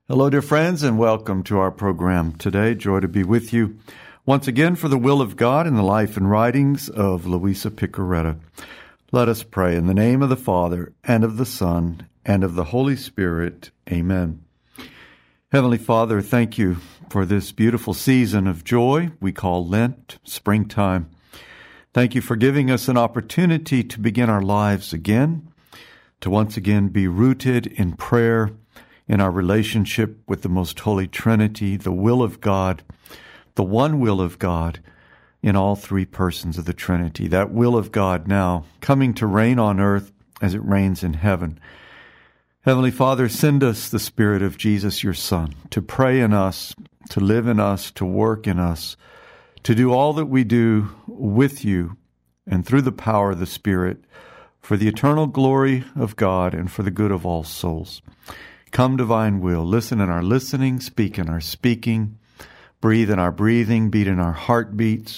Hello, dear friends, and welcome to our program today. Joy to be with you once again for the will of God in the life and writings of Louisa Piccarreta. Let us pray in the name of the Father, and of the Son, and of the Holy Spirit. Amen. Heavenly Father, thank you for this beautiful season of joy we call Lent, springtime. Thank you for giving us an opportunity to begin our lives again, to once again be rooted in prayer, in our relationship with the Most Holy Trinity, the will of God, the one will of God in all three persons of the Trinity. That will of God now coming to reign on earth as it reigns in heaven. Heavenly Father, send us the Spirit of Jesus, your Son, to pray in us, to live in us, to work in us, to do all that we do with you and through the power of the Spirit for the eternal glory of God and for the good of all souls. Come, divine will, listen in our listening, speak in our speaking, breathe in our breathing, beat in our heartbeats,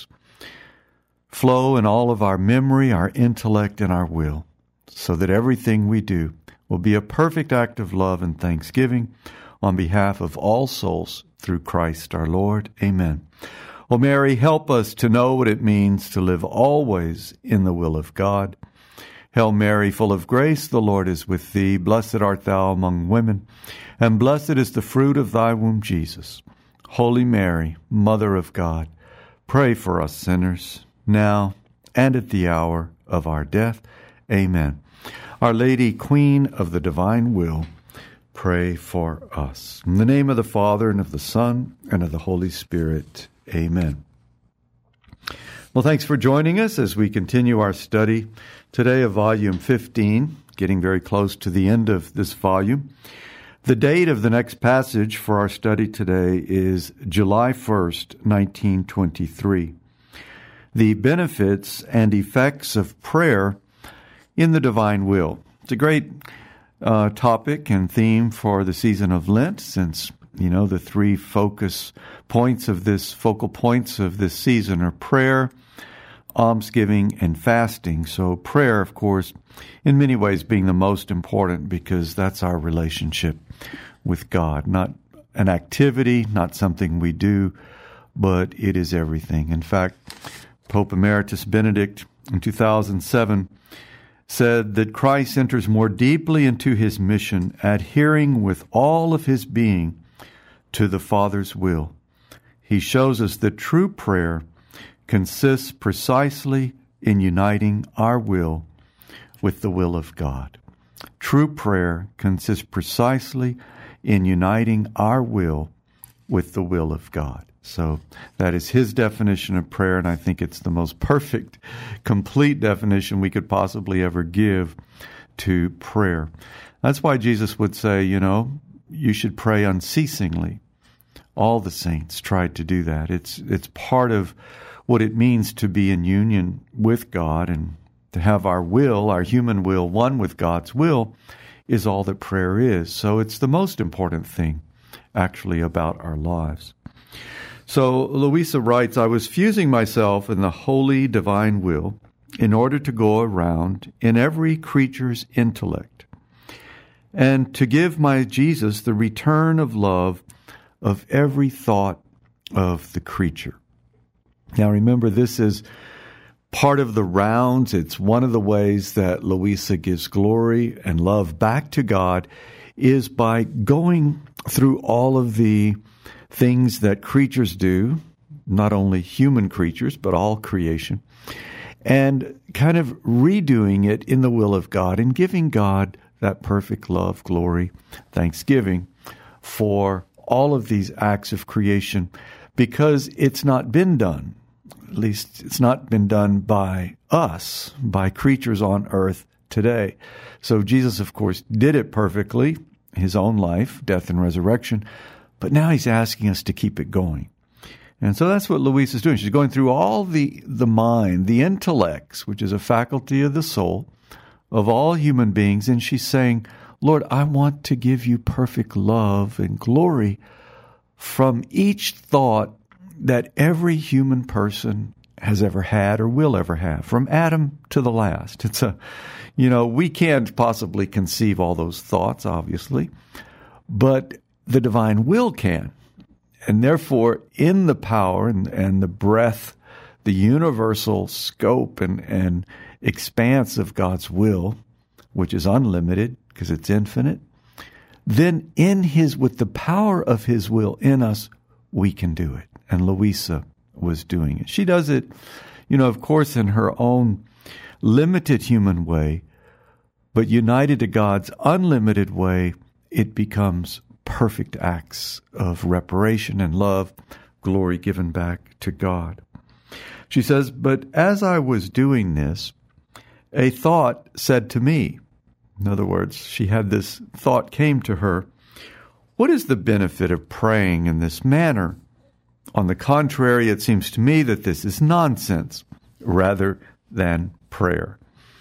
flow in all of our memory, our intellect, and our will, so that everything we do will be a perfect act of love and thanksgiving on behalf of all souls through Christ our Lord. Amen. O Mary, help us to know what it means to live always in the will of God. Hail Mary, full of grace, the Lord is with thee. Blessed art thou among women, and blessed is the fruit of thy womb, Jesus. Holy Mary, Mother of God, pray for us sinners, now and at the hour of our death. Amen. Our Lady, Queen of the divine will, pray for us. In the name of the Father, and of the Son, and of the Holy Spirit. Amen. Well, thanks for joining us as we continue our study today of Volume 15, getting very close to the end of this volume. The date of the next passage for our study today is July 1st, 1923. The benefits and effects of prayer in the divine will. It's a great topic and theme for the season of Lent, since the three focal points of this season are prayer, almsgiving, and fasting. So prayer, of course, in many ways being the most important, because that's our relationship with God. Not an activity, not something we do, but it is everything. In fact, Pope Emeritus Benedict in 2007 said that Christ enters more deeply into his mission, adhering with all of his being to the Father's will. He shows us that true prayer consists precisely in uniting our will with the will of God. True prayer consists precisely in uniting our will with the will of God. So that is his definition of prayer, and I think it's the most perfect, complete definition we could possibly ever give to prayer. That's why Jesus would say, you should pray unceasingly. All the saints tried to do that. It's part of what it means to be in union with God, and to have our will, our human will, one with God's will, is all that prayer is. So it's the most important thing, actually, about our lives. So Louisa writes, I was fusing myself in the holy divine will in order to go around in every creature's intellect and to give my Jesus the return of love of every thought of the creature. Now remember, this is part of the rounds. It's one of the ways that Louisa gives glory and love back to God, is by going through all of the things that creatures do, not only human creatures, but all creation, and kind of redoing it in the will of God and giving God that perfect love, glory, thanksgiving for all of these acts of creation, because it's not been done. At least it's not been done by us, by creatures on earth today. So Jesus, of course, did it perfectly, his own life, death and resurrection, but now he's asking us to keep it going. And so that's what Louise is doing. She's going through all the mind, the intellects, which is a faculty of the soul of all human beings, and she's saying, Lord, I want to give you perfect love and glory from each thought that every human person has ever had or will ever have, from Adam to the last. It's we can't possibly conceive all those thoughts, obviously, but the divine will can. And therefore, in the power and the breadth, the universal scope and expanse of God's will, which is unlimited because it's infinite, then with the power of his will in us, we can do it. And Louisa was doing it. She does it, of course, in her own limited human way, but united to God's unlimited way, it becomes perfect acts of reparation and love, glory given back to God. She says, but as I was doing this, a thought said to me, in other words, she had this thought came to her, what is the benefit of praying in this manner? On the contrary, it seems to me that this is nonsense rather than prayer.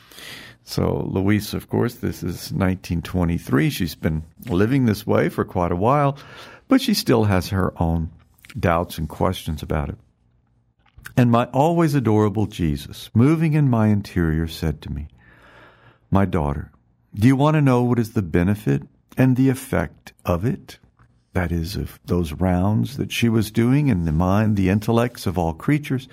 So Louisa, of course, this is 1923. She's been living this way for quite a while, but she still has her own doubts and questions about it. And my always adorable Jesus, moving in my interior, said to me, my daughter, do you want to know what is the benefit and the effect of it? That is, of those rounds that she was doing in the mind, the intellects of all creatures.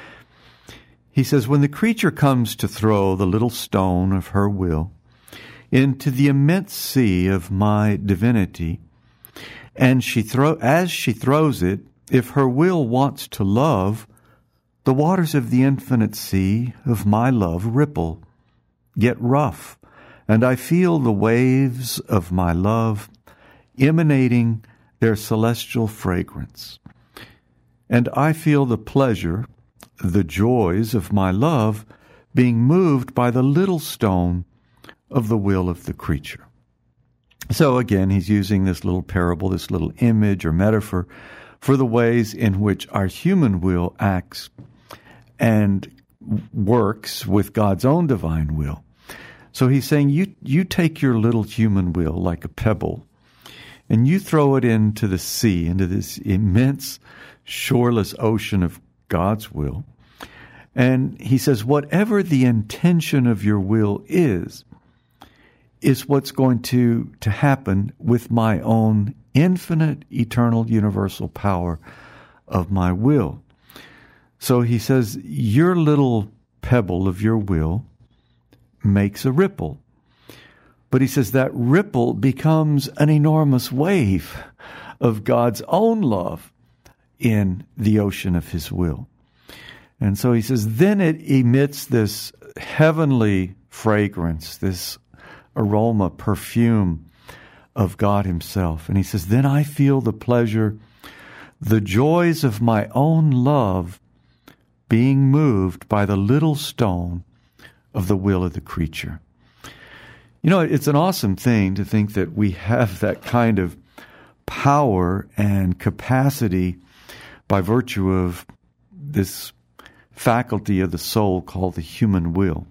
He says, when the creature comes to throw the little stone of her will into the immense sea of my divinity, and as she throws it, if her will wants to love, the waters of the infinite sea of my love ripple, get rough, and I feel the waves of my love emanating their celestial fragrance. And I feel the pleasure, the joys of my love being moved by the little stone of the will of the creature. So again, he's using this little parable, this little image or metaphor for the ways in which our human will acts and works with God's own divine will. So he's saying you take your little human will like a pebble and you throw it into the sea, into this immense shoreless ocean of God's will. And he says, whatever the intention of your will is what's going to happen with my own infinite, eternal, universal power of my will. So he says, your little pebble of your will makes a ripple. But he says that ripple becomes an enormous wave of God's own love in the ocean of his will. And so he says, then it emits this heavenly fragrance, this aroma, perfume of God himself. And he says, then I feel the pleasure, the joys of my own love being moved by the little stone of the will of the creature. It's an awesome thing to think that we have that kind of power and capacity by virtue of this faculty of the soul called the human will.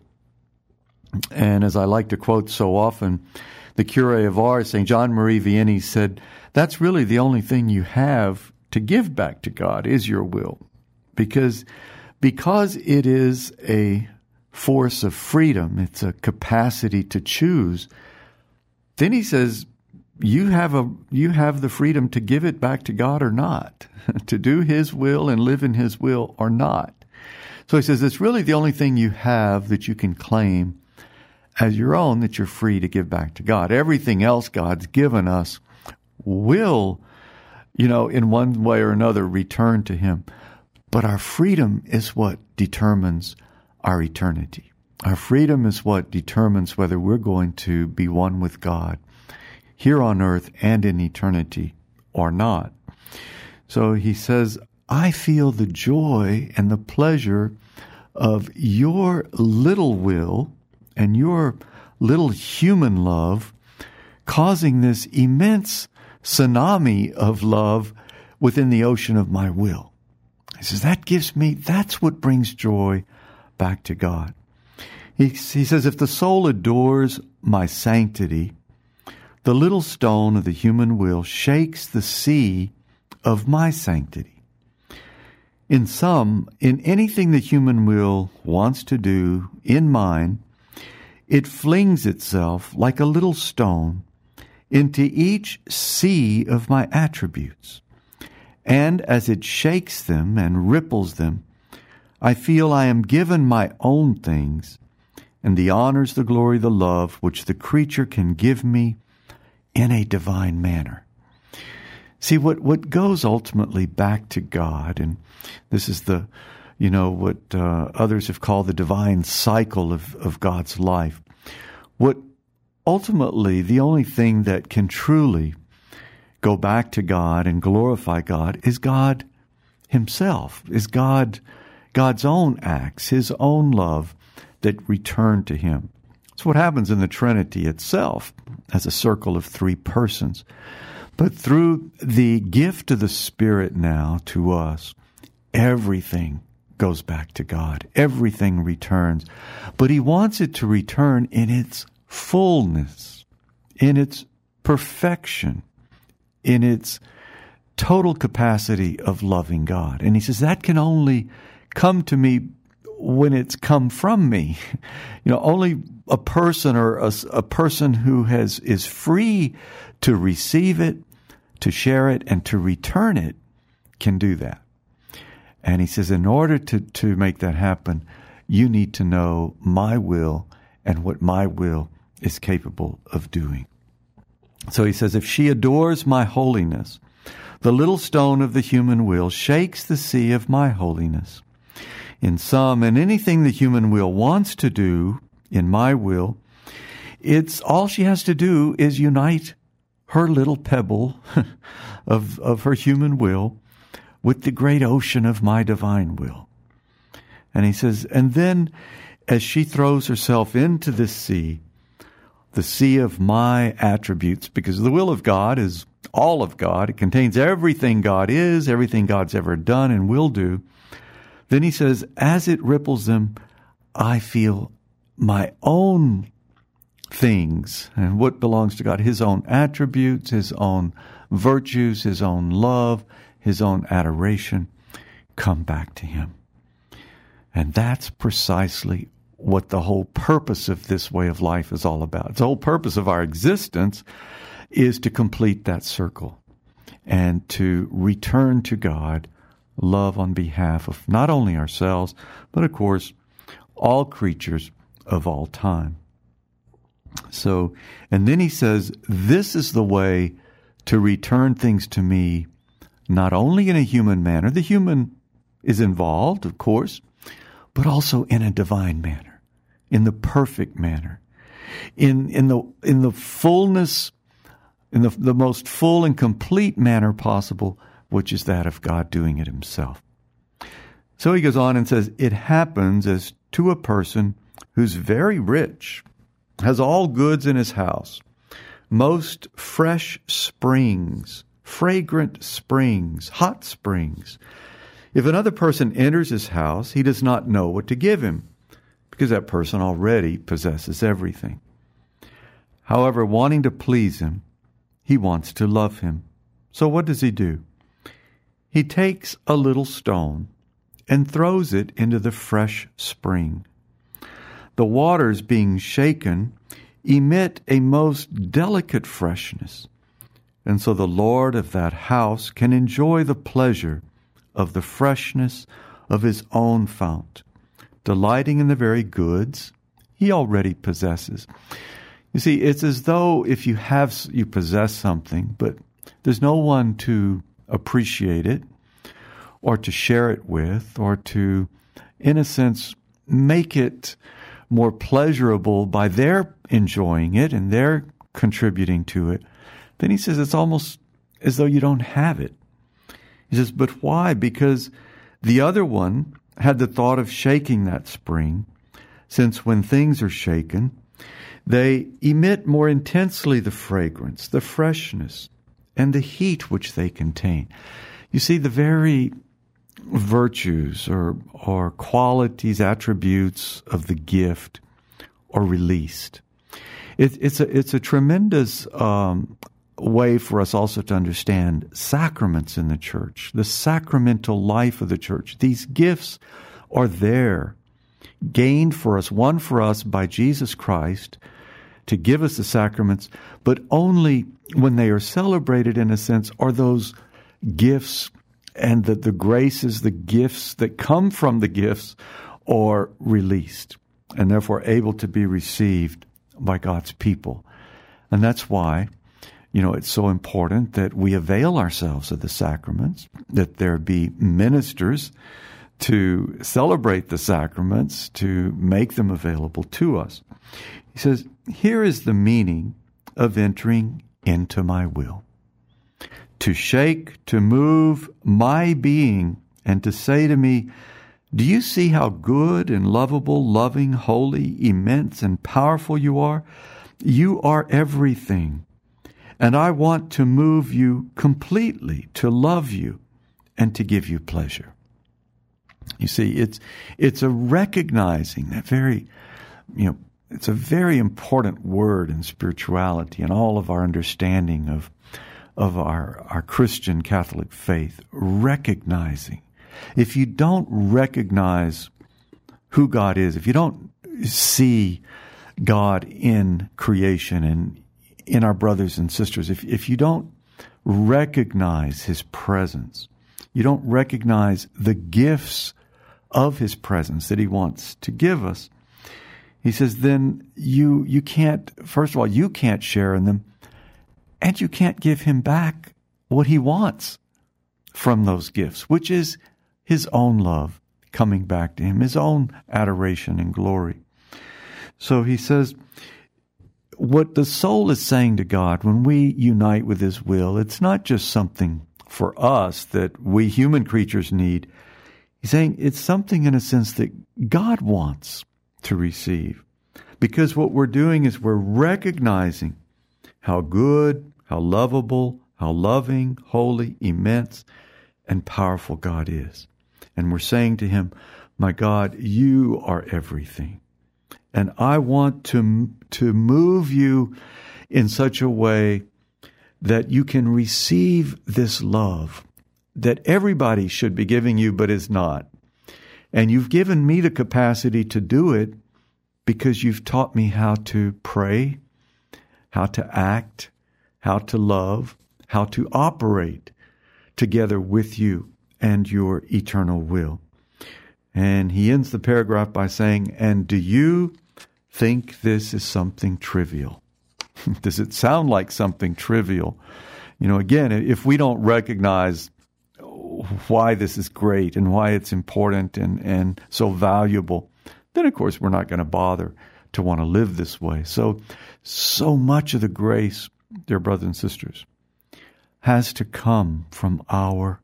And as I like to quote so often, the Curé of Ars, St. John Marie Vianney, said, that's really the only thing you have to give back to God is your will. Because it is a force of freedom, it's a capacity to choose, then he says, you have the freedom to give it back to God or not, to do his will and live in his will or not. So he says, it's really the only thing you have that you can claim as your own, that you're free to give back to God. Everything else God's given us will, in one way or another return to him. But our freedom is what determines our eternity. Our freedom is what determines whether we're going to be one with God here on earth and in eternity or not. So he says, I feel the joy and the pleasure of your little will and your little human love causing this immense tsunami of love within the ocean of my will. He says, that's what brings joy back to God. He says, if the soul adores my sanctity, the little stone of the human will shakes the sea of my sanctity. In anything the human will wants to do in mine, it flings itself like a little stone into each sea of my attributes. And as it shakes them and ripples them, I feel I am given my own things, and the honors, the glory, the love which the creature can give me in a divine manner. See, what goes ultimately back to God, and this is what others have called the divine cycle of God's life. What ultimately, the only thing that can truly go back to God and glorify God is God Himself, is God's own acts, His own love that return to Him. It's what happens in the Trinity itself as a circle of three persons. But through the gift of the Spirit now to us, everything goes back to God. Everything returns. But He wants it to return in its fullness, in its perfection, in its total capacity of loving God. And He says that can only come to me when it's come from me. Only a person or a person who is free to receive it, to share it, and to return it can do that. And He says, in order to make that happen, you need to know my will and what my will is capable of doing. So He says, if she adores my holiness, the little stone of the human will shakes the sea of my holiness. In sum, and anything the human will wants to do in my will, it's all she has to do is unite her little pebble of her human will with the great ocean of my divine will. And He says, and then as she throws herself into this sea, the sea of my attributes, because the will of God is all of God. It contains everything God is, everything God's ever done and will do. Then He says, as it ripples them, I feel my own things and what belongs to God, His own attributes, His own virtues, His own love, His own adoration, come back to Him. And that's precisely what the whole purpose of this way of life is all about. The whole purpose of our existence is to complete that circle and to return to God love on behalf of not only ourselves, but of course, all creatures of all time. So, and then He says, this is the way to return things to me, not only in a human manner, the human is involved, of course, but also in a divine manner, in the perfect manner, in the fullness, in the most full and complete manner possible, which is that of God doing it Himself. So He goes on and says, it happens as to a person who's very rich, has all goods in his house, most fresh springs, fragrant springs, hot springs. If another person enters his house, he does not know what to give him, because that person already possesses everything. However, wanting to please him, he wants to love him. So what does he do? He takes a little stone and throws it into the fresh spring. The waters being shaken emit a most delicate freshness, and so the Lord of that house can enjoy the pleasure of the freshness of His own fount, delighting in the very goods He already possesses. You see, it's as though if you possess something, but there's no one to appreciate it, or to share it with, or to, in a sense, make it more pleasurable by their enjoying it and their contributing to it, then He says it's almost as though you don't have it. He says, but why? Because the other one had the thought of shaking that spring, since when things are shaken, they emit more intensely the fragrance, the freshness, and the heat which they contain. You see, the very virtues or qualities, attributes of the gift are released. It's a tremendous way for us also to understand sacraments in the church, the sacramental life of the church. These gifts are there, gained for us, won for us by Jesus Christ, to give us the sacraments, but only when they are celebrated, in a sense, are those gifts and the graces, the gifts that come from the gifts are released and therefore able to be received by God's people. And that's why, it's so important that we avail ourselves of the sacraments, that there be ministers to celebrate the sacraments, to make them available to us. He says, here is the meaning of entering into my will. To shake, to move my being, and to say to me, do you see how good and lovable, loving, holy, immense, and powerful you are? You are everything. And I want to move you completely, to love you, and to give you pleasure. You see, it's a recognizing that it's a very important word in spirituality and all of our understanding of our Christian Catholic faith, recognizing. If you don't recognize who God is, if you don't see God in creation and in our brothers and sisters, if you don't recognize His presence, you don't recognize the gifts of His presence that He wants to give us, he says, then you can't, first of all, you can't share in them, and you can't give Him back what He wants from those gifts, which is His own love coming back to Him, His own adoration and glory. So he says, what the soul is saying to God when we unite with His will, it's not just something for us that we human creatures need. He's saying it's something in a sense that God wants to receive. Because what we're doing is we're recognizing how good, how lovable, how loving, holy, immense, and powerful God is. And we're saying to Him, my God, you are everything. And I want to move you in such a way that you can receive this love that everybody should be giving you but is not. And you've given me the capacity to do it because you've taught me how to pray, how to act, how to love, how to operate together with you and your eternal will. And he ends the paragraph by saying, and do you think this is something trivial? Does it sound like something trivial? Again, if we don't recognize why this is great and why it's important and so valuable, then of course we're not going to bother to want to live this way. So much of the grace, dear brothers and sisters, has to come from our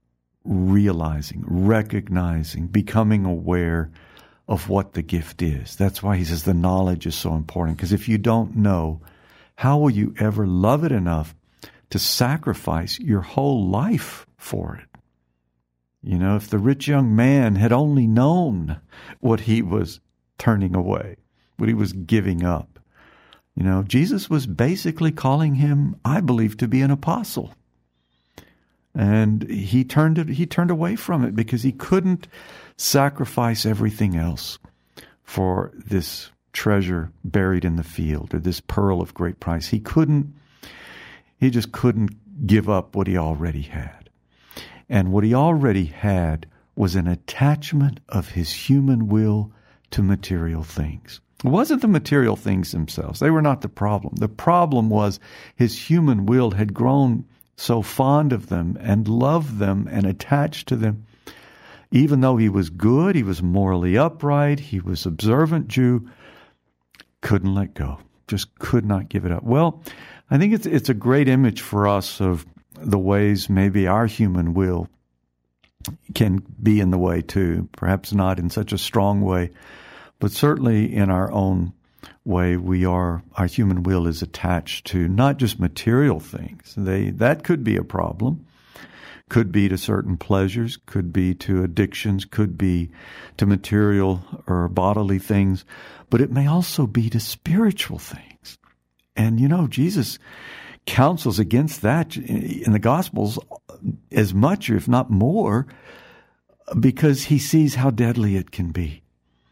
realizing, recognizing, becoming aware of what the gift is. That's why he says the knowledge is so important, because if you don't know, how will you ever love it enough to sacrifice your whole life for it? If the rich young man had only known what he was turning away, what he was giving up. Jesus was basically calling him, I believe, to be an apostle. And he turned away from it because he couldn't sacrifice everything else for this treasure buried in the field or this pearl of great price. He just couldn't give up what he already had. And what he already had was an attachment of his human will to material things. It wasn't the material things themselves. They were not the problem. The problem was his human will had grown so fond of them and loved them and attached to them. Even though he was good, he was morally upright, he was observant Jew, couldn't let go, just could not give it up. Well, I think it's a great image for us of the ways maybe our human will can be in the way too. Perhaps not in such a strong way, but certainly in our own way, our human will is attached to not just material things. That could be a problem. Could be to certain pleasures, could be to addictions, could be to material or bodily things, but it may also be to spiritual things. And Jesus counsels against that in the Gospels as much, if not more, because he sees how deadly it can be.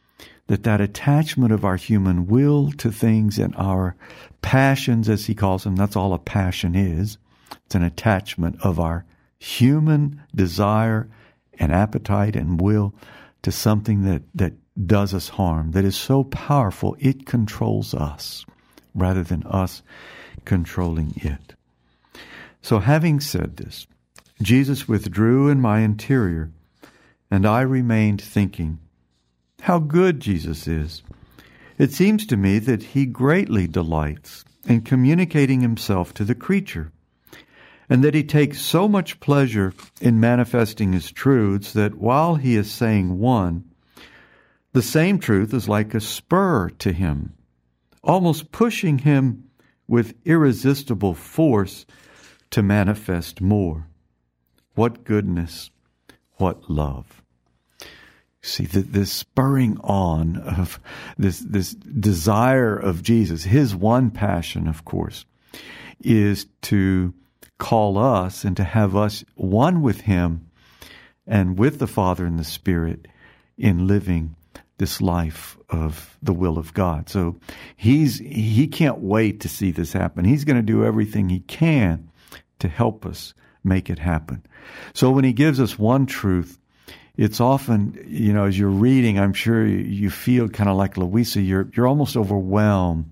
that attachment of our human will to things and our passions, as he calls them, that's all a passion is. It's an attachment of our human desire and appetite and will to something that does us harm, that is so powerful it controls us rather than us controlling it. So having said this, Jesus withdrew in my interior, and I remained thinking, how good Jesus is. It seems to me that he greatly delights in communicating himself to the creature, and that he takes so much pleasure in manifesting his truths that while he is saying one, the same truth is like a spur to him, almost pushing him with irresistible force to manifest more. What goodness, what love. See, this spurring on of this desire of Jesus, his one passion, of course, is to call us and to have us one with him and with the Father and the Spirit in living this life of the will of God. So he can't wait to see this happen. He's going to do everything he can to help us make it happen. So when he gives us one truth, it's often, as you're reading, I'm sure you feel kind of like Louisa, you're almost overwhelmed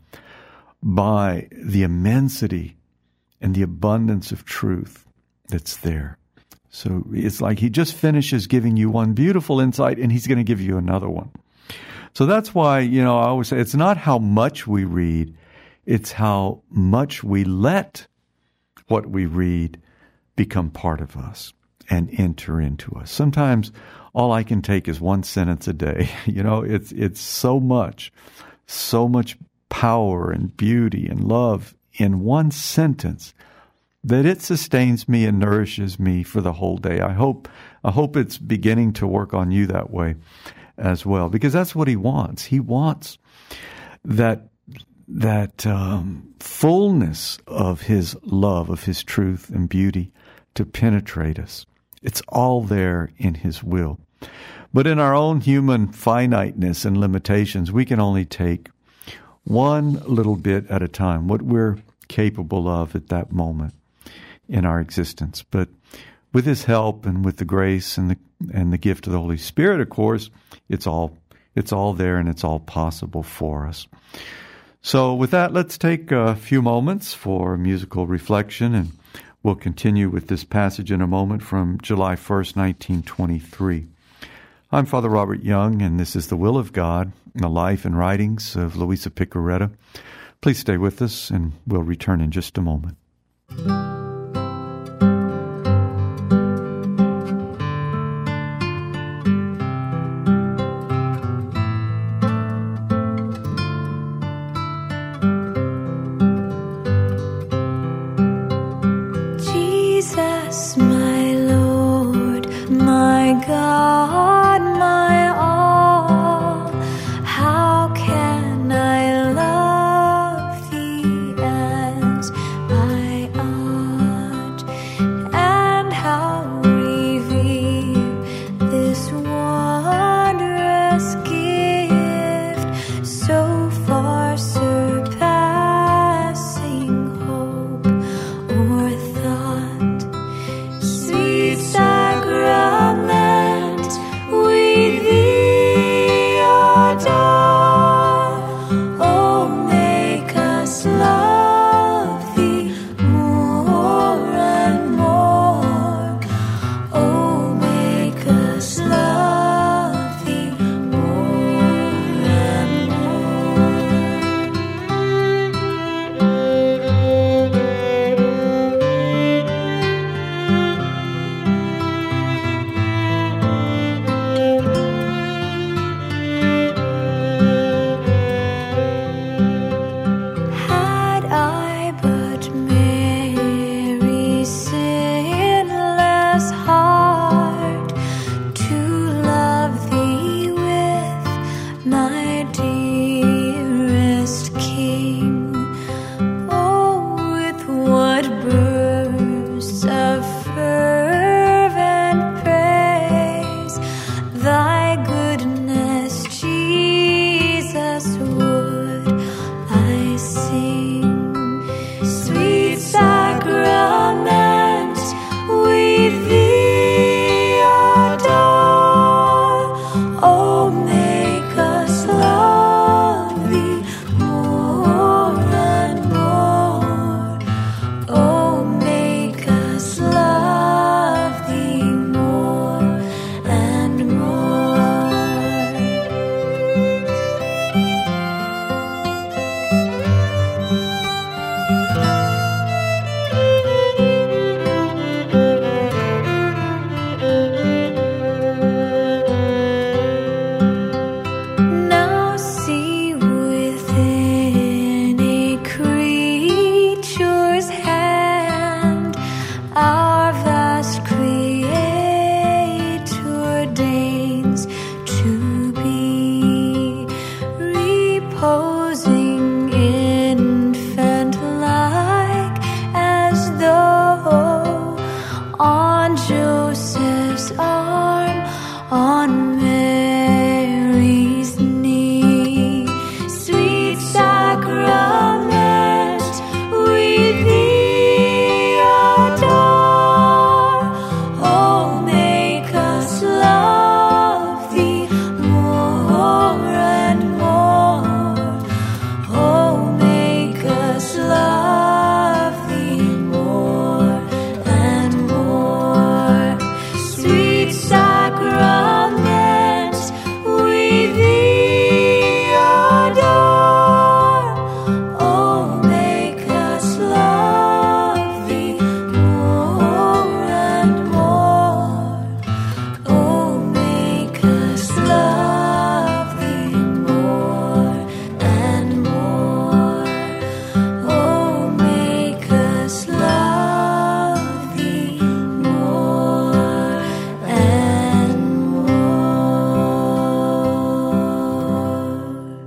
by the immensity and the abundance of truth that's there. So it's like he just finishes giving you one beautiful insight and he's going to give you another one. So that's why, I always say it's not how much we read, it's how much we let what we read become part of us and enter into us. Sometimes all I can take is one sentence a day. It's so much power and beauty and love in one sentence that it sustains me and nourishes me for the whole day. I hope it's beginning to work on you that way as well, because that's what he wants. He wants that fullness of his love, of his truth and beauty to penetrate us. It's all there in his will. But in our own human finiteness and limitations, we can only take one little bit at a time, what we're capable of at that moment in our existence. But with his help and with the grace and the gift of the Holy Spirit, of course, it's all there and it's all possible for us. So with that, let's take a few moments for musical reflection, and we'll continue with this passage in a moment from July 1st, 1923. I'm Father Robert Young, and this is The Will of God, the life and writings of Louisa Piccarreta. Please stay with us, and we'll return in just a moment. Jesus, my Lord, my God, my all, how can I love thee as I ought, and how reveal this wondrous gift, so far surpassing hope or thought. Sweet sacrament, on Joseph's arm, on Mary's knee. Sweet sacrament, we thee adore. Oh, make us love thee more and more. Oh, make us love thee more and more. Sweet sacrament, we thee adore. Oh, make us love thee more and more. Oh, make us love thee more and more. Oh, make us love thee more and more.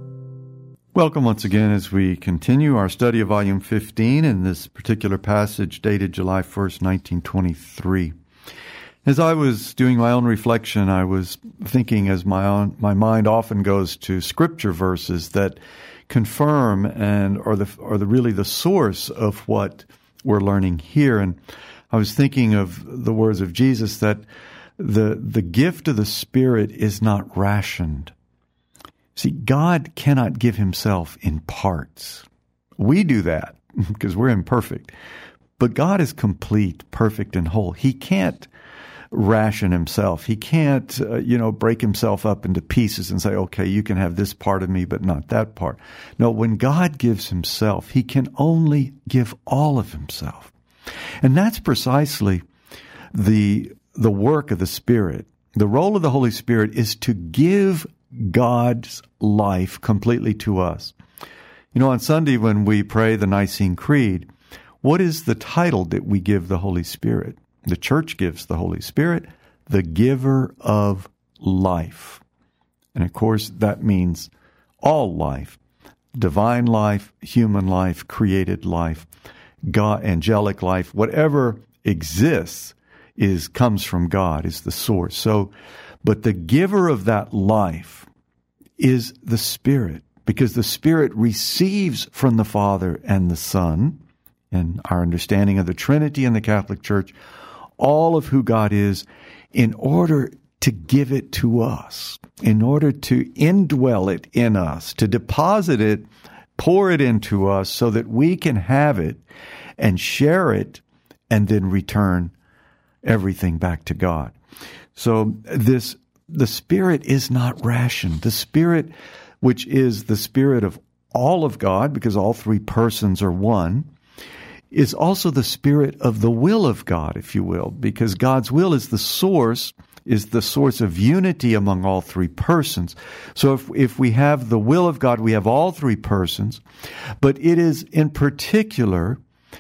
Welcome once again as we continue our study of Volume 15 in this particular passage dated July 1st, 1923. As I was doing my own reflection, I was thinking, as my mind often goes to scripture verses that confirm and are really the source of what we're learning here. And I was thinking of the words of Jesus that the gift of the Spirit is not rationed. See, God cannot give himself in parts. We do that because we're imperfect. But God is complete, perfect, and whole. He can't ration himself. He can't, break himself up into pieces and say, okay, you can have this part of me, but not that part. No, when God gives himself, he can only give all of himself. And that's precisely the work of the Spirit. The role of the Holy Spirit is to give God's life completely to us. On Sunday when we pray the Nicene Creed, what is the title that we give the Holy Spirit? The Church gives the Holy Spirit the giver of life. And of course, that means all life, divine life, human life, created life, God, angelic life, whatever exists comes from God, is the source. But the giver of that life is the Spirit, because the Spirit receives from the Father and the Son, and our understanding of the Trinity in the Catholic Church, all of who God is, in order to give it to us, in order to indwell it in us, to deposit it, pour it into us so that we can have it and share it and then return everything back to God. So the Spirit is not rationed. The Spirit, which is the Spirit of all of God, because all three persons are one, is also the Spirit of the will of God, if you will, because God's will is the source of unity among all three persons. So if we have the will of God, we have all three persons, but it is in particular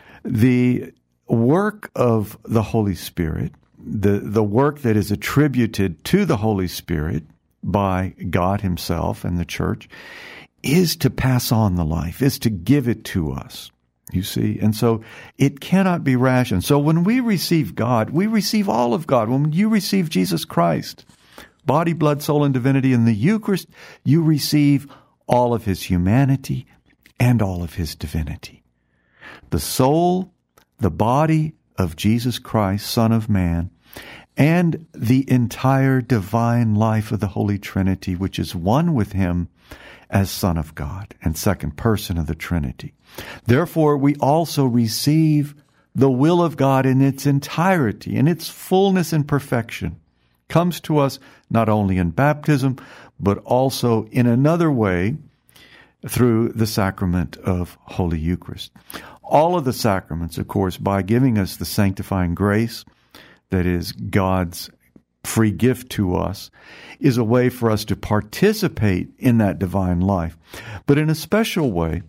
the work of the Holy Spirit, the work that is attributed to the Holy Spirit by God himself and the Church, is to pass on the life, is to give it to us, you see. And so it cannot be rationed. So when we receive God, we receive all of God. When you receive Jesus Christ, body, blood, soul, and divinity in the Eucharist, you receive all of his humanity and all of his divinity. The soul, the body of Jesus Christ, Son of Man, and the entire divine life of the Holy Trinity, which is one with him as Son of God and second person of the Trinity. Therefore, we also receive the will of God in its entirety, in its fullness and perfection, comes to us not only in baptism, but also in another way through the sacrament of Holy Eucharist. All of the sacraments, of course, by giving us the sanctifying grace that is God's free gift to us, is a way for us to participate in that divine life. But in a special way,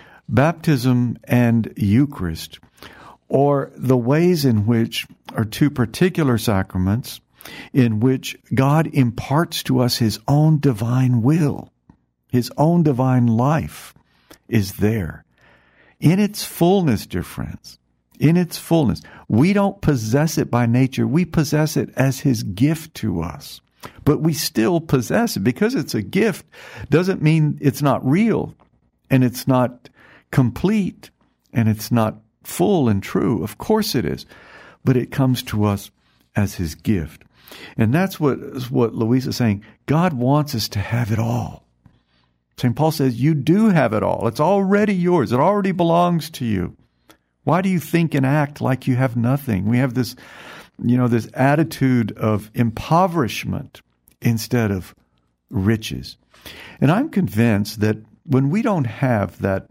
baptism and Eucharist are the ways in which are two particular sacraments in which God imparts to us his own divine will. His own divine life is there in its fullness, dear friends. in its fullness. We don't possess it by nature. We possess it as His gift to us. But we still possess it. Because it's a gift doesn't mean it's not real, and it's not complete, and it's not full and true. Of course it is. But it comes to us as His gift. And that's what Louisa is saying. God wants us to have it all. St. Paul says, you do have it all. It's already yours. It already belongs to you. Why do you think and act like you have nothing? We have this, this attitude of impoverishment instead of riches. And I'm convinced that when we don't have that,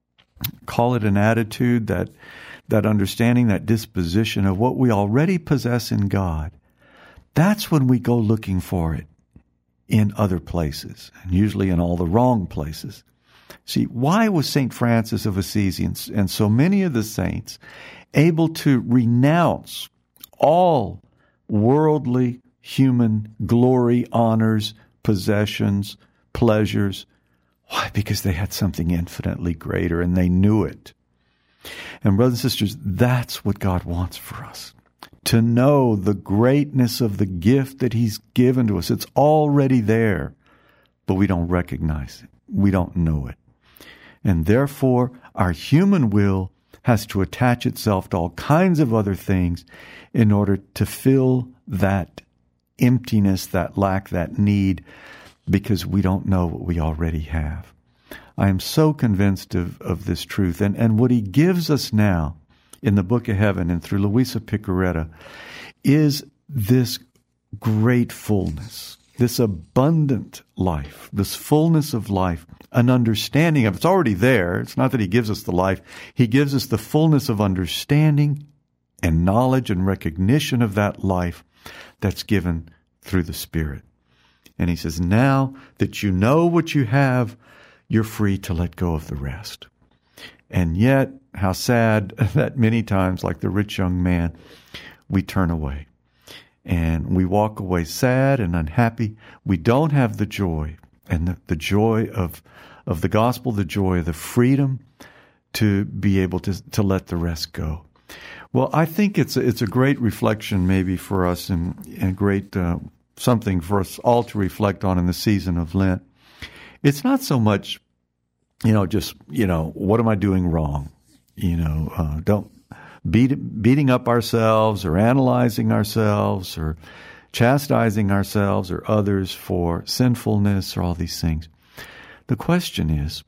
call it an attitude, that understanding, that disposition of what we already possess in God, that's when we go looking for it in other places, and usually in all the wrong places. See, why was St. Francis of Assisi and so many of the saints able to renounce all worldly, human glory, honors, possessions, pleasures? Why? Because they had something infinitely greater, and they knew it. And brothers and sisters, that's what God wants for us. To know the greatness of the gift that He's given to us. It's already there, but we don't recognize it. We don't know it. And therefore, our human will has to attach itself to all kinds of other things in order to fill that emptiness, that lack, that need, because we don't know what we already have. I am so convinced of this truth. And what He gives us now in the Book of Heaven and through Luisa Piccarreta is this great fullness, this abundant life, this fullness of life, an understanding of it's already there. It's not that He gives us the life. He gives us the fullness of understanding and knowledge and recognition of that life that's given through the Spirit. And He says, now that you know what you have, you're free to let go of the rest. And yet, how sad that many times, like the rich young man, we turn away. And we walk away sad and unhappy. We don't have the joy, and the joy of the gospel, the joy of the freedom to be able to let the rest go. Well, I think it's a great reflection maybe for us, and great something for us all to reflect on in the season of Lent. It's not so much, just, what am I doing wrong? Don't beating up ourselves or analyzing ourselves or chastising ourselves or others for sinfulness or all these things. The question is,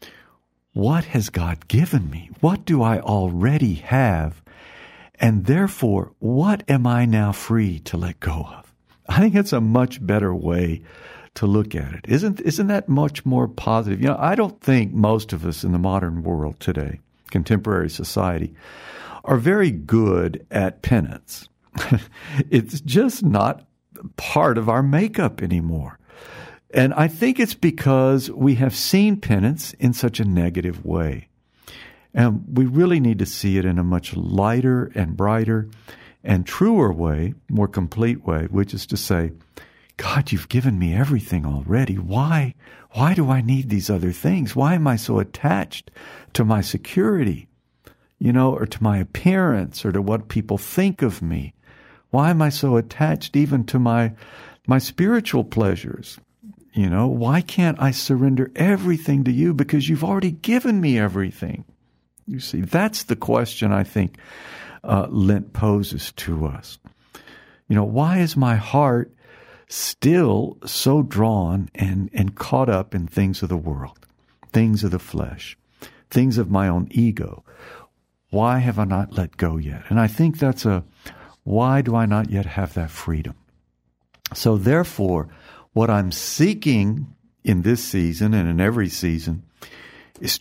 what has God given me? What do I already have? And therefore, what am I now free to let go of? I think it's a much better way to look at it. Isn't that much more positive? I don't think most of us in the modern world today, contemporary society, are very good at penance. It's just not part of our makeup anymore. And I think it's because we have seen penance in such a negative way. And we really need to see it in a much lighter and brighter and truer way, more complete way, which is to say, God, you've given me everything already. Why do I need these other things? Why am I so attached to my security, or to my appearance or to what people think of me? Why am I so attached even to my spiritual pleasures? Why can't I surrender everything to you? Because you've already given me everything. You see, that's the question I think Lent poses to us. Why is my heart still so drawn and caught up in things of the world, things of the flesh, things of my own ego? Why have I not let go yet? And I think that's why do I not yet have that freedom? So therefore, what I'm seeking in this season and in every season is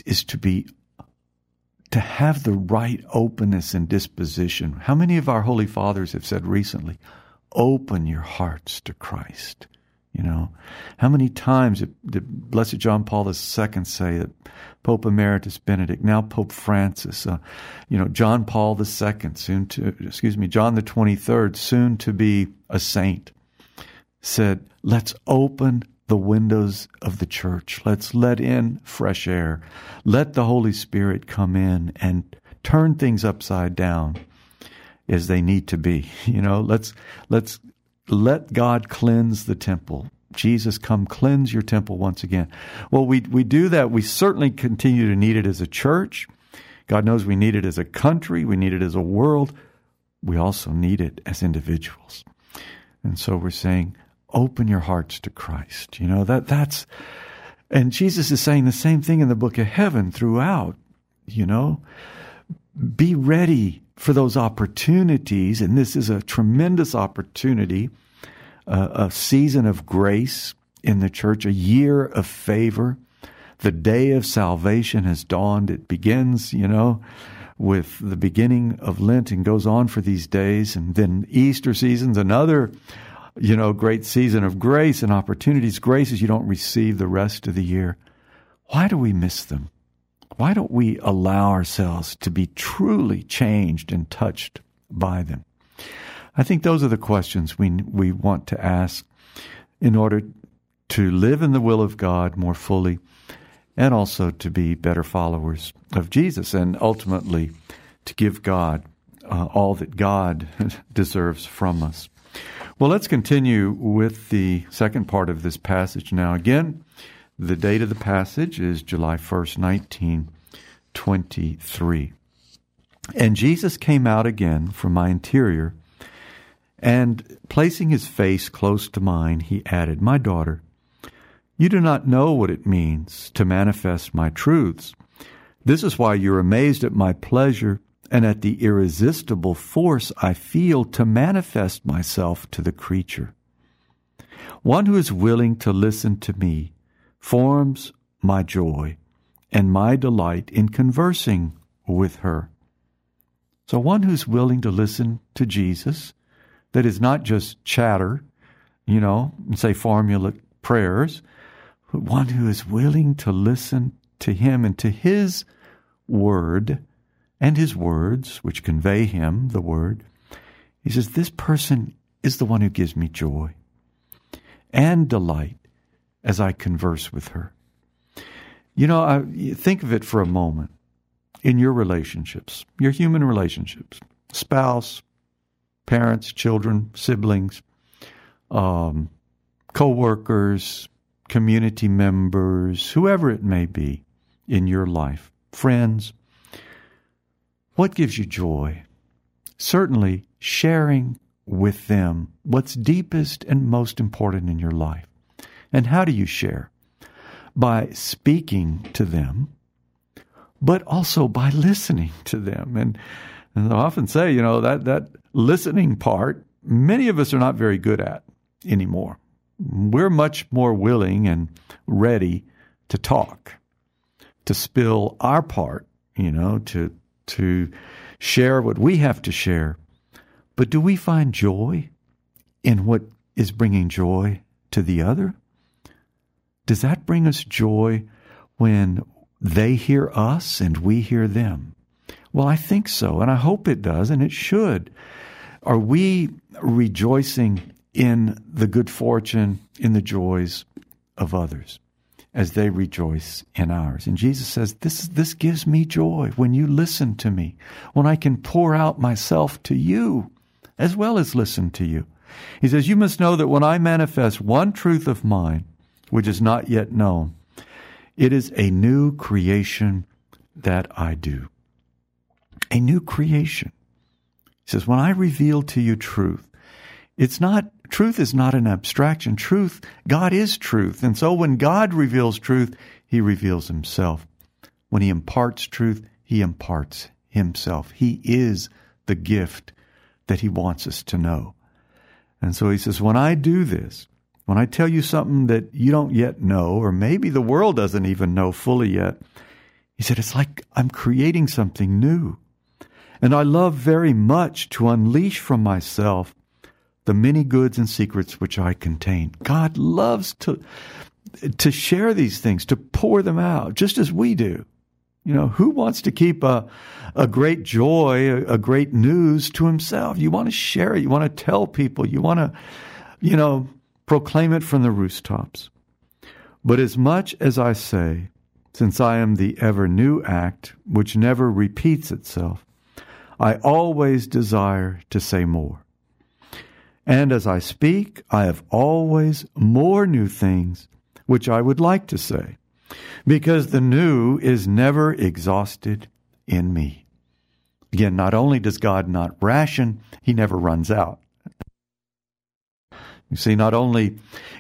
to have the right openness and disposition. How many of our Holy Fathers have said recently, open your hearts to Christ? How many times did Blessed John Paul II say that Pope Emeritus Benedict, now Pope Francis, John Paul II, John the 23rd, soon to be a saint, said, let's open the windows of the church. Let's let in fresh air. Let the Holy Spirit come in and turn things upside down as they need to be. Let's let God cleanse the temple. Jesus, come cleanse your temple once again. Well, we do that. We certainly continue to need it as a church. God knows we need it as a country. We need it as a world. We also need it as individuals. And so we're saying, open your hearts to Christ. And Jesus is saying the same thing in the book of Heaven throughout. Be ready for those opportunities. And this is a tremendous opportunity, a season of grace in the church, a year of favor. The day of salvation has dawned. It begins, with the beginning of Lent and goes on for these days. And then Easter season's another, great season of grace and opportunities. Graces you don't receive the rest of the year. Why do we miss them? Why don't we allow ourselves to be truly changed and touched by them? I think those are the questions we want to ask in order to live in the will of God more fully, and also to be better followers of Jesus, and ultimately to give God all that God deserves from us. Well, let's continue with the second part of this passage now. Again, the date of the passage is July 1st, 1923. And Jesus came out again from my interior, and placing his face close to mine, he added, "My daughter, you do not know what it means to manifest my truths. This is why you're amazed at my pleasure and at the irresistible force I feel to manifest myself to the creature. One who is willing to listen to me forms my joy and my delight in conversing with her." So one who's willing to listen to Jesus, that is not just chatter, and say formulaic prayers, but one who is willing to listen to him and to his word and his words, which convey him, the word. He says, this person is the one who gives me joy and delight as I converse with her. Think of it for a moment in your relationships, your human relationships, spouse, parents, children, siblings, co-workers, community members, whoever it may be in your life, friends. What gives you joy? Certainly sharing with them what's deepest and most important in your life. And how do you share? By speaking to them, but also by listening to them. And I often say, that listening part, many of us are not very good at anymore. We're much more willing and ready to talk, to spill our part, to share what we have to share. But do we find joy in what is bringing joy to the other? Does that bring us joy when they hear us and we hear them? Well, I think so, and I hope it does, and it should. Are we rejoicing in the good fortune, in the joys of others as they rejoice in ours? And Jesus says, this gives me joy when you listen to me, when I can pour out myself to you as well as listen to you. He says, you must know that when I manifest one truth of mine, which is not yet known, it is a new creation that I do. A new creation. He says, when I reveal to you truth, truth is not an abstraction. Truth, God is truth. And so when God reveals truth, he reveals himself. When he imparts truth, he imparts himself. He is the gift that he wants us to know. And so he says, when I do this, when I tell you something that you don't yet know, or maybe the world doesn't even know fully yet, he said, it's like I'm creating something new. And I love very much to unleash from myself the many goods and secrets which I contain. God loves to share these things, to pour them out, just as we do. Who wants to keep a great joy, a great news to himself? You want to share it. You want to tell people. You want to, proclaim it from the rooftops. But as much as I say, since I am the ever new act, which never repeats itself, I always desire to say more. And as I speak, I have always more new things which I would like to say, because the new is never exhausted in me. Again, not only does God not ration, he never runs out. You see, not only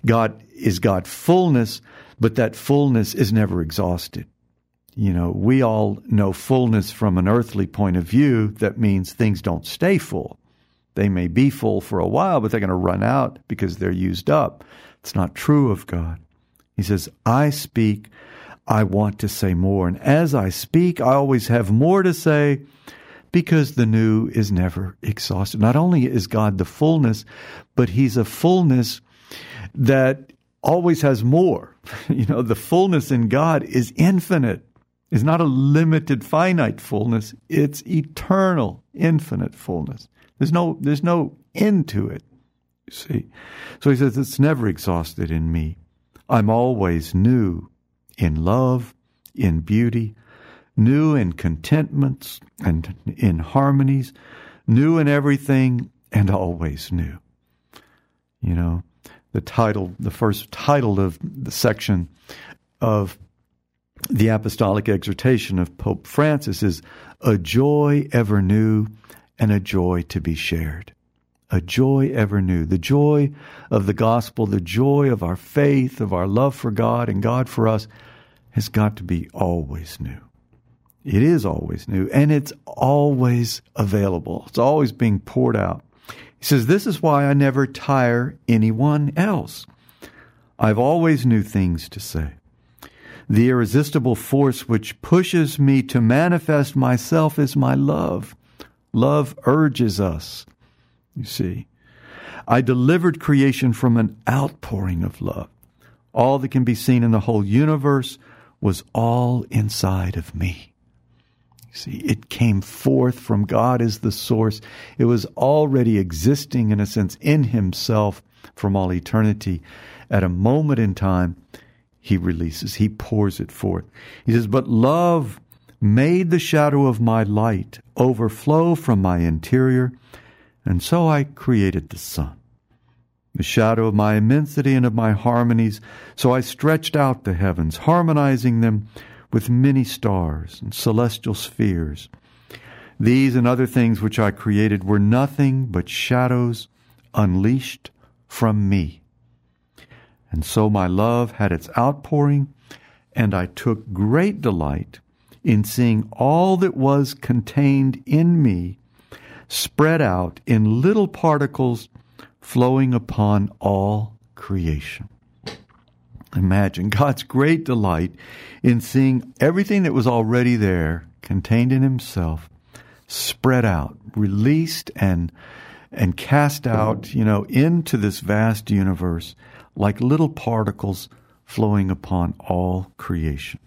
is God fullness, but that fullness is never exhausted. You know, we all know fullness from an earthly point of view. That means things don't stay full. They may be full for a while, but they're going to run out because they're used up. It's not true of God. He says, I speak, I want to say more. And as I speak, I always have more to say because the new is never exhausted. Not only is God the fullness, but he's a fullness that always has more. You know, the fullness in God is infinite. It's not a limited, finite fullness. It's eternal, infinite fullness. There's no end to it, you see. So he says, it's never exhausted in me. I'm always new in love, in beauty, new in contentments and in harmonies, new in everything, and always new. You know, the first title of the section of the Apostolic Exhortation of Pope Francis is A Joy Ever New and a Joy to be Shared. A joy ever new. The joy of the gospel, the joy of our faith, of our love for God and God for us has got to be always new. It is always new, and it's always available. It's always being poured out. He says, this is why I never tire anyone else. I've always new things to say. The irresistible force which pushes me to manifest myself is my love. Love urges us. You see, I delivered creation from an outpouring of love. All that can be seen in the whole universe was all inside of me. You see, it came forth from God as the source. It was already existing, in a sense, in himself from all eternity. At a moment in time, he releases, he pours it forth. He says, but love made the shadow of my light overflow from my interior, and so I created the sun, the shadow of my immensity and of my harmonies. So I stretched out the heavens, harmonizing them with many stars and celestial spheres. These and other things which I created were nothing but shadows unleashed from me. And so my love had its outpouring, and I took great delight in seeing all that was contained in me spread out in little particles flowing upon all creation. Imagine God's great delight in seeing everything that was already there, contained in himself, spread out, released and cast out, into this vast universe like little particles flowing upon all creation.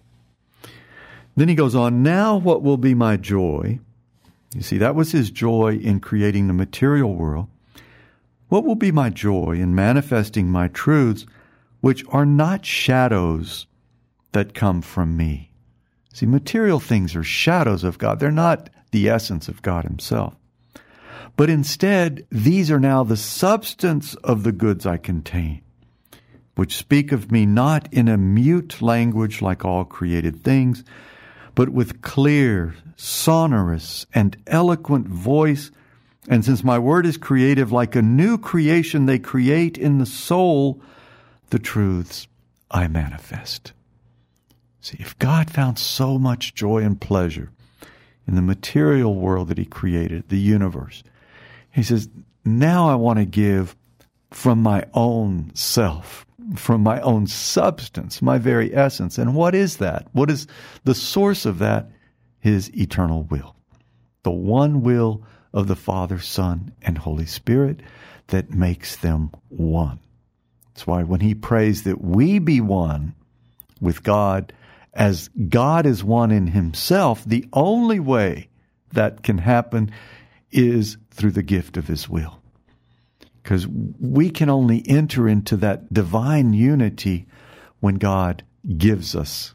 Then he goes on, now what will be my joy? You see, that was his joy in creating the material world. What will be my joy in manifesting my truths, which are not shadows that come from me? See, material things are shadows of God. They're not the essence of God himself. But instead, these are now the substance of the goods I contain, which speak of me not in a mute language like all created things, but with clear, sonorous, and eloquent voice. And since my word is creative, like a new creation, they create in the soul the truths I manifest. See, if God found so much joy and pleasure in the material world that he created, the universe, he says, now I want to give from my own self, from my own substance, my very essence. And what is that? What is the source of that? His eternal will. The one will of the Father, Son, and Holy Spirit that makes them one. That's why when he prays that we be one with God, as God is one in himself, the only way that can happen is through the gift of his will. Because we can only enter into that divine unity when God gives us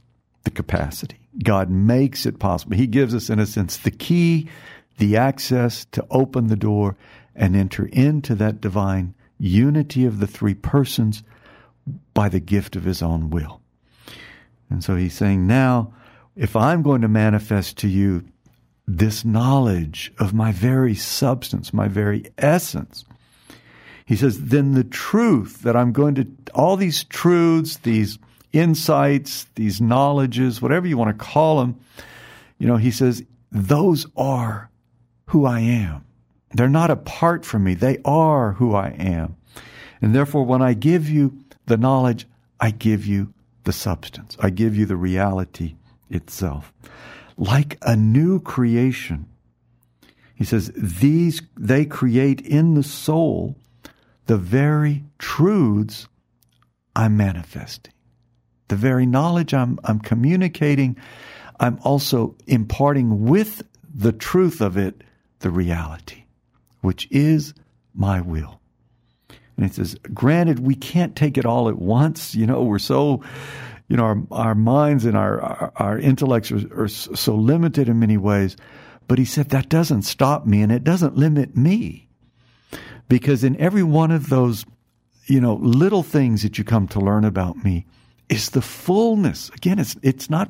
the capacity. God makes it possible. He gives us, in a sense, the key, the access to open the door and enter into that divine unity of the three persons by the gift of his own will. And so he's saying, now, if I'm going to manifest to you this knowledge of my very substance, my very essence, he says, then the truth that I'm going to, all these truths, these insights, these knowledges, whatever you want to call them, he says, those are who I am. They're not apart from me. They are who I am. And therefore, when I give you the knowledge, I give you the substance. I give you the reality itself. Like a new creation, he says, they create in the soul the very truths I'm manifesting. The very knowledge I'm communicating, I'm also imparting with the truth of it, the reality, which is my will. And it says, granted, we can't take it all at once. We're so, our minds and our intellects are so limited in many ways. But he said that doesn't stop me and it doesn't limit me. Because in every one of those, little things that you come to learn about me is the fullness. Again, it's not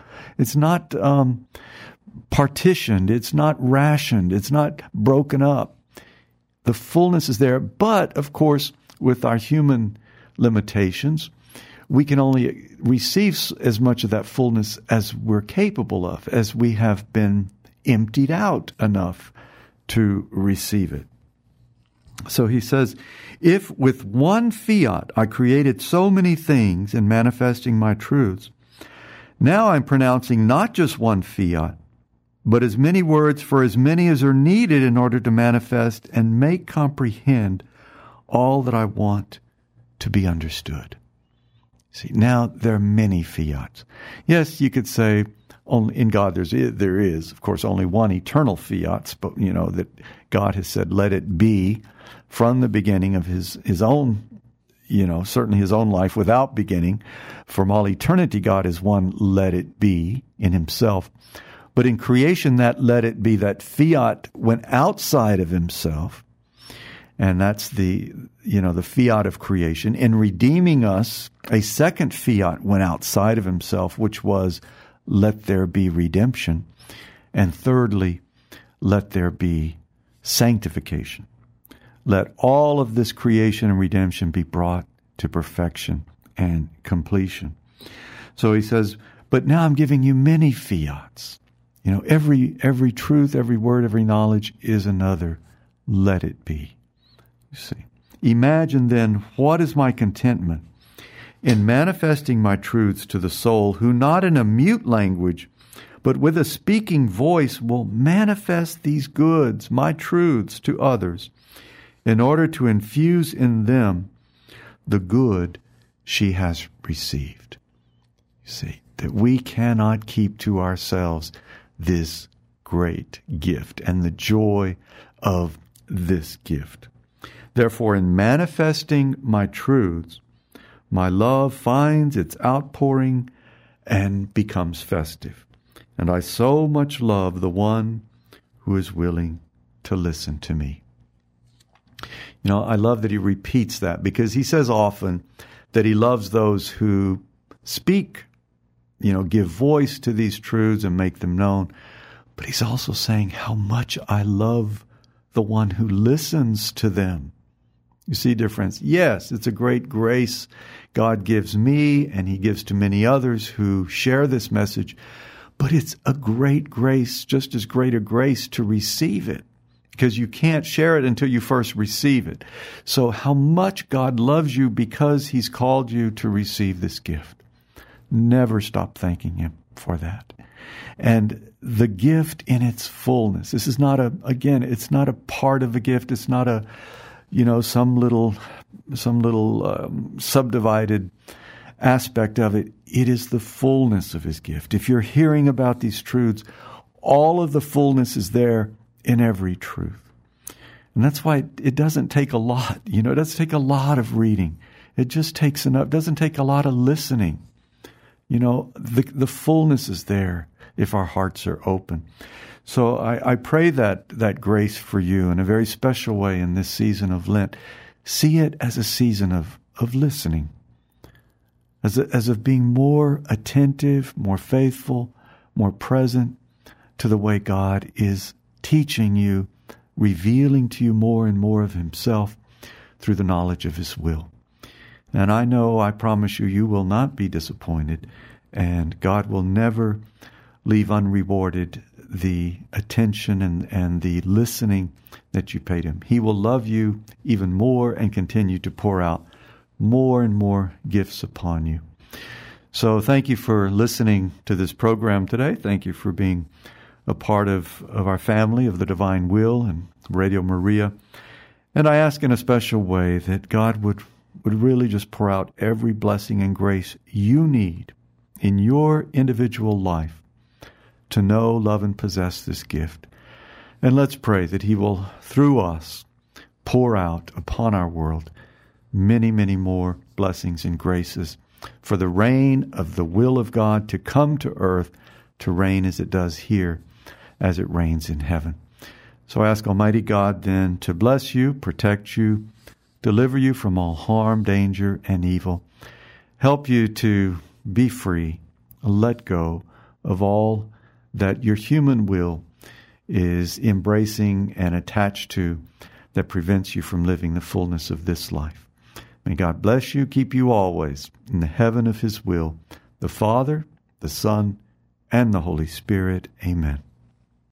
partitioned. It's not rationed. It's not broken up. The fullness is there. But, of course, with our human limitations, we can only receive as much of that fullness as we're capable of, as we have been emptied out enough to receive it. So he says, if with one fiat I created so many things in manifesting my truths, now I'm pronouncing not just one fiat, but as many words for as many as are needed in order to manifest and make comprehend all that I want to be understood. See, now there are many fiats. Yes, you could say only in God there is, of course, only one eternal fiat, but that God has said, let it be from the beginning of his own, certainly his own life without beginning. From all eternity, God is one, let it be in himself. But in creation, that let it be, that fiat went outside of himself. And that's the fiat of creation. In redeeming us, a second fiat went outside of himself, which was, let there be redemption. And thirdly, let there be sanctification. Let all of this creation and redemption be brought to perfection and completion. So he says, but now I'm giving you many fiats. Every truth, every word, every knowledge is another. Let it be. You see. Imagine then, what is my contentment in manifesting my truths to the soul, who not in a mute language, but with a speaking voice will manifest these goods, my truths, to others, in order to infuse in them the good she has received. You see, that we cannot keep to ourselves this great gift and the joy of this gift. Therefore, in manifesting my truths, my love finds its outpouring and becomes festive. And I so much love the one who is willing to listen to me. I love that he repeats that, because he says often that he loves those who speak, give voice to these truths and make them known. But he's also saying how much I love the one who listens to them. You see difference? Yes, it's a great grace God gives me and he gives to many others who share this message. But it's a great grace, just as great a grace to receive it, because you can't share it until you first receive it. So how much God loves you because he's called you to receive this gift. Never stop thanking him for that. And the gift in its fullness. This is not it's not a part of a gift. It's not some little subdivided aspect of it. It is the fullness of his gift. If you're hearing about these truths, all of the fullness is there in every truth. And that's why it doesn't take a lot. It doesn't take a lot of reading. It just takes enough. It doesn't take a lot of listening the fullness is there if our hearts are open. So I pray that grace for you in a very special way in this season of Lent. See it as a season of listening, as of being more attentive, more faithful, more present to the way God is teaching you, revealing to you more and more of Himself through the knowledge of His will. And I promise you, you will not be disappointed, and God will never leave unrewarded the attention and the listening that you paid Him. He will love you even more and continue to pour out more and more gifts upon you. So thank you for listening to this program today. Thank you for being a part of our family of the Divine Will and Radio Maria. And I ask in a special way that God would really just pour out every blessing and grace you need in your individual life to know, love, and possess this gift. And let's pray that He will, through us, pour out upon our world many, many more blessings and graces for the reign of the will of God to come to earth, to reign as it does here, as it reigns in heaven. So I ask Almighty God then to bless you, protect you, deliver you from all harm, danger, and evil. Help you to be free, let go of all that your human will is embracing and attached to that prevents you from living the fullness of this life. May God bless you, keep you always in the heaven of His will, the Father, the Son, and the Holy Spirit. Amen.